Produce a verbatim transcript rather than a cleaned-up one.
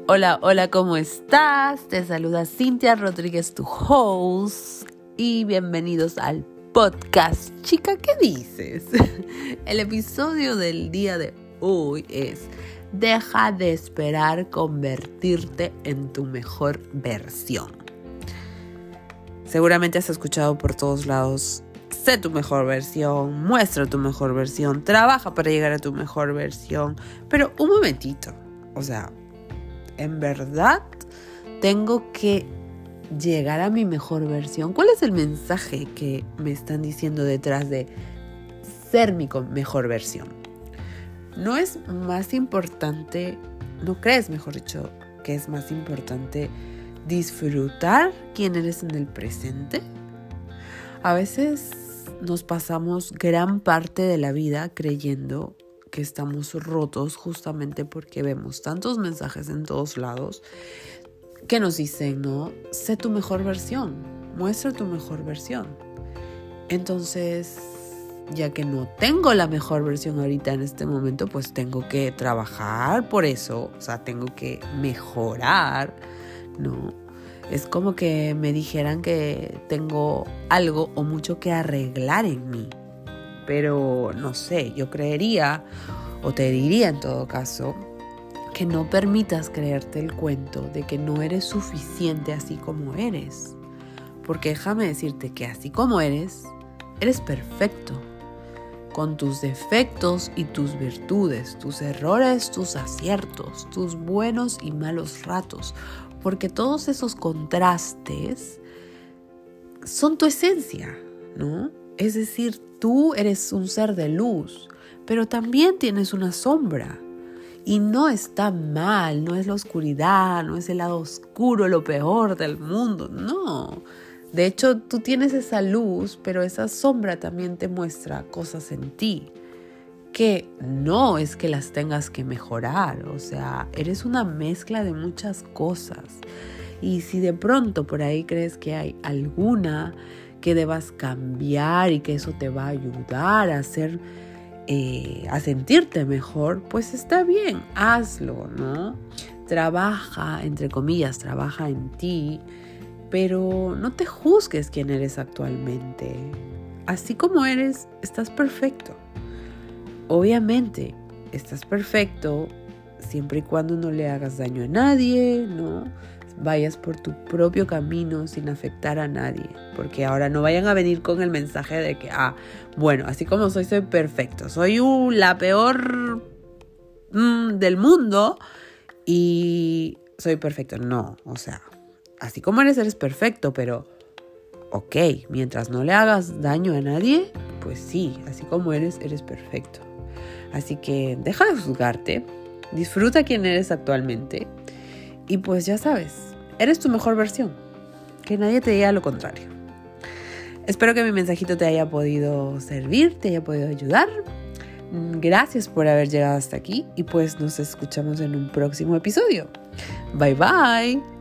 Hola, hola, ¿cómo estás? Te saluda Cintia Rodríguez, tu host, y bienvenidos al podcast. Chica, ¿qué dices? El episodio del día de hoy es: deja de esperar convertirte en tu mejor versión. Seguramente has escuchado por todos lados: sé tu mejor versión, muestra tu mejor versión, trabaja para llegar a tu mejor versión. Pero un momentito, o sea, ¿en verdad tengo que llegar a mi mejor versión? ¿Cuál es el mensaje que me están diciendo detrás de ser mi mejor versión? ¿No es más importante, no crees, mejor dicho, que es más importante disfrutar quién eres en el presente? A veces nos pasamos gran parte de la vida creyendo que estamos rotos justamente porque vemos tantos mensajes en todos lados que nos dicen, ¿no? Sé tu mejor versión, muestra tu mejor versión. Entonces, ya que no tengo la mejor versión ahorita en este momento, pues tengo que trabajar por eso, o sea, tengo que mejorar, ¿no? Es como que me dijeran que tengo algo o mucho que arreglar en mí. Pero no sé, yo creería, o te diría en todo caso, que no permitas creerte el cuento de que no eres suficiente así como eres. Porque déjame decirte que así como eres, eres perfecto. Con tus defectos y tus virtudes, tus errores, tus aciertos, tus buenos y malos ratos. Porque todos esos contrastes son tu esencia, ¿no? Es decir, tú eres un ser de luz, pero también tienes una sombra. Y no está mal, no es la oscuridad, no es el lado oscuro, lo peor del mundo, no. De hecho, tú tienes esa luz, pero esa sombra también te muestra cosas en ti que no es que las tengas que mejorar. O sea, eres una mezcla de muchas cosas. Y si de pronto por ahí crees que hay alguna que debas cambiar y que eso te va a ayudar a hacer, eh, a sentirte mejor, pues está bien, hazlo, ¿no? Trabaja, entre comillas, trabaja en ti, pero no te juzgues quién eres actualmente. Así como eres, estás perfecto. Obviamente, estás perfecto siempre y cuando no le hagas daño a nadie, ¿no? Vayas por tu propio camino sin afectar a nadie, porque ahora no vayan a venir con el mensaje de que, ah, bueno, así como soy, soy perfecto, soy uh, la peor mm, del mundo y soy perfecto. No, o sea, así como eres, eres perfecto, pero ok, mientras no le hagas daño a nadie, pues sí, así como eres, eres perfecto. Así que deja de juzgarte, disfruta quién eres actualmente. Y pues ya sabes, eres tu mejor versión. Que nadie te diga lo contrario. Espero que mi mensajito te haya podido servir, te haya podido ayudar. Gracias por haber llegado hasta aquí y pues nos escuchamos en un próximo episodio. Bye bye.